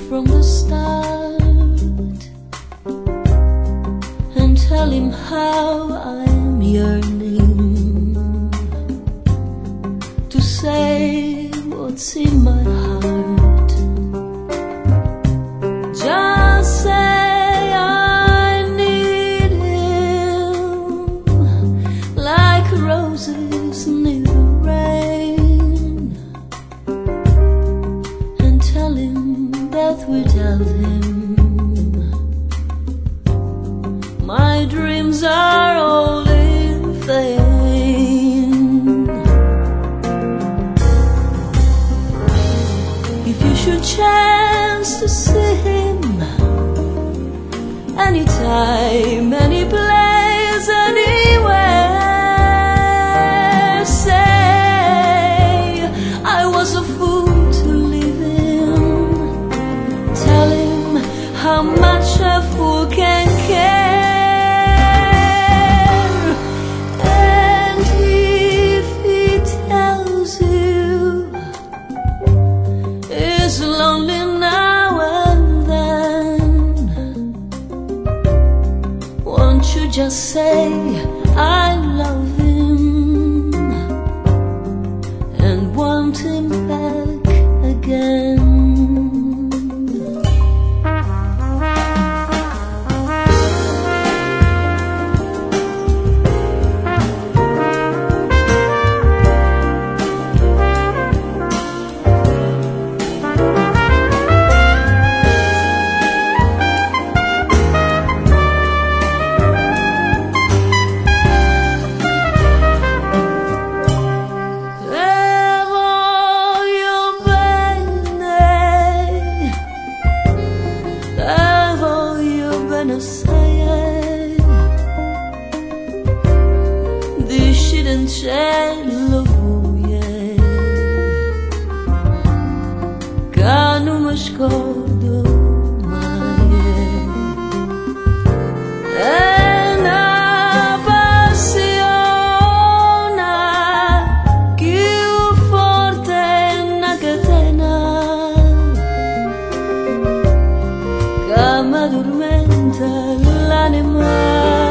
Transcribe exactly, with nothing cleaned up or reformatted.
from the start and tell him how I'm yearning to say what's in my heart. Just say I need him like roses need the rain, and tell him that without him my dreams are all in vain. If you should chance to see him anytime, any place, anywhere, say I was a fool to leave him. Tell him how much a fool can care. Lonely now and then, won't you just say I love him and want him back again? Disciden cielo buie che non mi scordo mai, è una passione più forte, una catena che mi addormenta l'anima.